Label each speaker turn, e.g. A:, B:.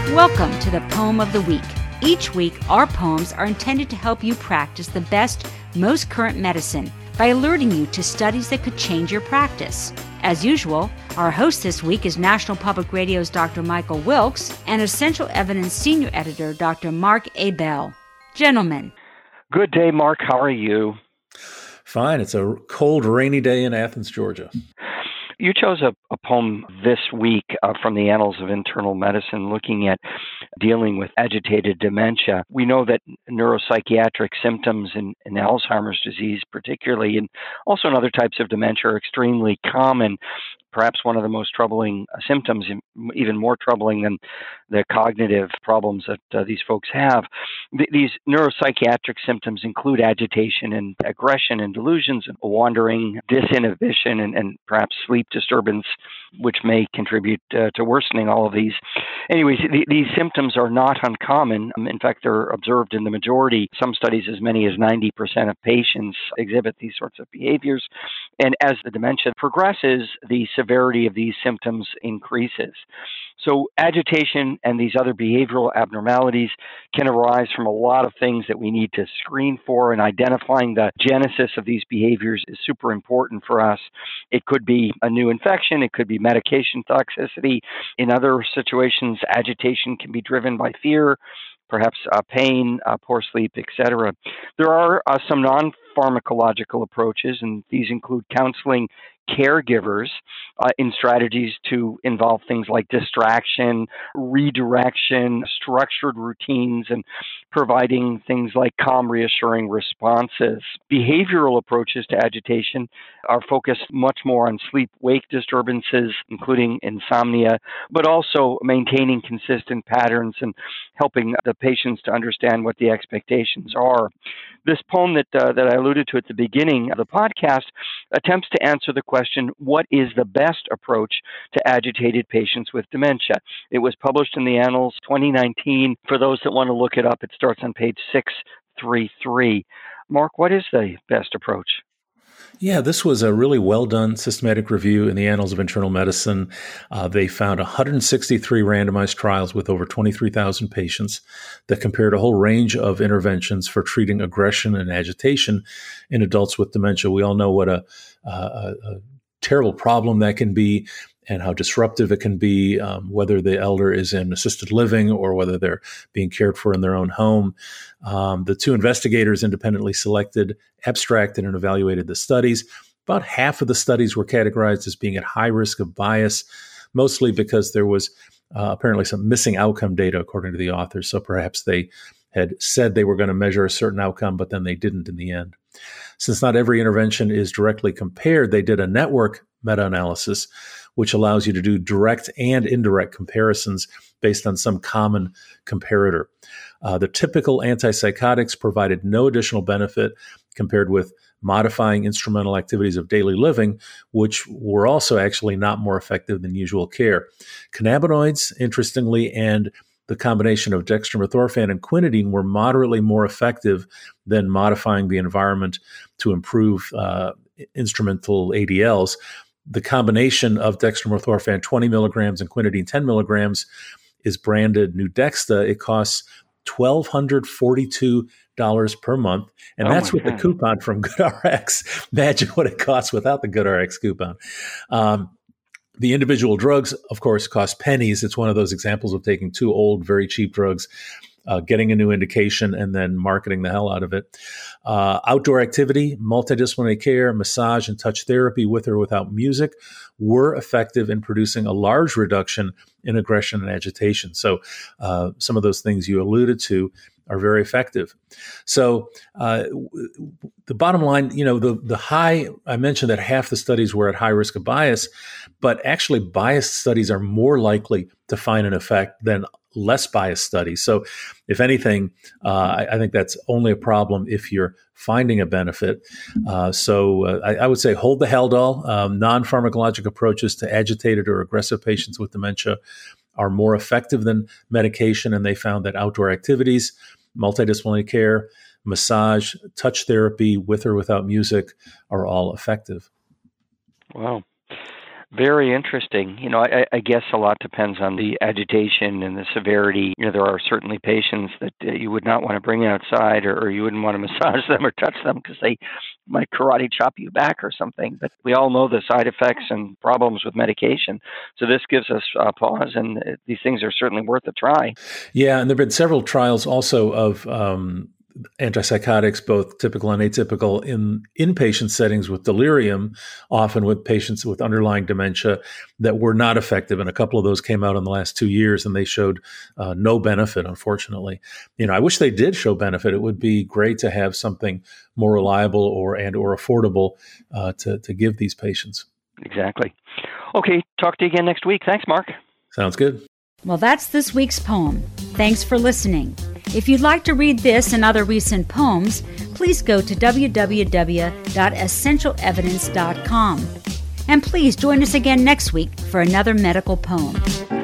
A: Welcome to the Poem of the Week. Each week, our poems are intended to help you practice the best, most current medicine by alerting you to studies that could change your practice. As usual, our host this week is National Public Radio's Dr. Michael Wilkes and Essential Evidence Senior Editor Dr. Mark Abell. Gentlemen.
B: Good day, Mark. How are you?
C: Fine. It's a cold, rainy day in Athens, Georgia.
B: You chose a poem this week from the Annals of Internal Medicine looking at dealing with agitated dementia. We know that neuropsychiatric symptoms in Alzheimer's disease particularly, and also in other types of dementia, are extremely common. Perhaps one of the most troubling symptoms, even more troubling than the cognitive problems that these folks have. These neuropsychiatric symptoms include agitation and aggression and delusions and wandering, disinhibition, and perhaps sleep disturbance, which may contribute to worsening all of these. Anyways, these symptoms are not uncommon. In fact, they're observed in the majority. Some studies, as many as 90% of patients exhibit these sorts of behaviors. And as the dementia progresses, the severity of these symptoms increases. So agitation and these other behavioral abnormalities can arise from a lot of things that we need to screen for, and identifying the genesis of these behaviors is super important for us. It could be a new infection. It could be medication toxicity. In other situations, agitation can be driven by fear, perhaps pain, poor sleep, etc. There are some non-pharmacological approaches, and these include counseling caregivers in strategies to involve things like distraction, redirection, structured routines, and providing things like calm, reassuring responses. Behavioral approaches to agitation are focused much more on sleep-wake disturbances, including insomnia, but also maintaining consistent patterns and helping the patients to understand what the expectations are. This poem that I alluded to at the beginning of the podcast attempts to answer the question, what is the best approach to agitated patients with dementia? It was published in the Annals 2019. For those that want to look it up, it starts on page 633. Mark, what is the best approach?
C: Yeah, this was a really well-done systematic review in the Annals of Internal Medicine. They found 163 randomized trials with over 23,000 patients that compared a whole range of interventions for treating aggression and agitation in adults with dementia. We all know what a terrible problem that can be and how disruptive it can be, whether the elder is in assisted living or whether they're being cared for in their own home. The two investigators independently selected, abstracted, and evaluated the studies. About half of the studies were categorized as being at high risk of bias, mostly because there was apparently some missing outcome data, according to the authors. So perhaps they had said they were going to measure a certain outcome, but then they didn't in the end. Since not every intervention is directly compared, they did a network meta-analysis, which allows you to do direct and indirect comparisons based on some common comparator. The typical antipsychotics provided no additional benefit compared with modifying instrumental activities of daily living, which were also actually not more effective than usual care. Cannabinoids, interestingly, and the combination of dextromethorphan and quinidine were moderately more effective than modifying the environment to improve instrumental ADLs. The combination of dextromethorphan 20 milligrams and quinidine 10 milligrams is branded Nuedexta. It costs $1,242 per month, and that's with the coupon from GoodRx. Imagine what it costs without the GoodRx coupon. The individual drugs, of course, cost pennies. It's one of those examples of taking two old, very cheap drugs, getting a new indication, and then marketing the hell out of it. Outdoor activity, multidisciplinary care, massage, and touch therapy with or without music were effective in producing a large reduction in aggression and agitation. So some of those things you alluded to are very effective. So the bottom line, the high, I mentioned that half the studies were at high risk of bias, but actually biased studies are more likely to find an effect than less biased studies. So if anything, I think that's only a problem if you're finding a benefit. So I would say hold the Haldol. Non-pharmacologic approaches to agitated or aggressive patients with dementia are more effective than medication, and they found that outdoor activities, multidisciplinary care, massage, touch therapy with or without music are all effective.
B: Wow. Very interesting. I guess a lot depends on the agitation and the severity. There are certainly patients that you would not want to bring outside, or you wouldn't want to massage them or touch them because they might karate chop you back or something. But we all know the side effects and problems with medication. So this gives us pause, and these things are certainly worth a try.
C: Yeah, and there have been several trials also of antipsychotics, both typical and atypical, in inpatient settings with delirium, often with patients with underlying dementia, that were not effective. And a couple of those came out in the last 2 years, and they showed no benefit, unfortunately. I wish they did show benefit. It would be great to have something more reliable or affordable to give these patients.
B: Exactly. Okay, talk to you again next week. Thanks, Mark.
C: Sounds good.
A: Well, that's this week's poem. Thanks for listening. If you'd like to read this and other recent poems, please go to www.essentialevidence.com. And please join us again next week for another medical poem.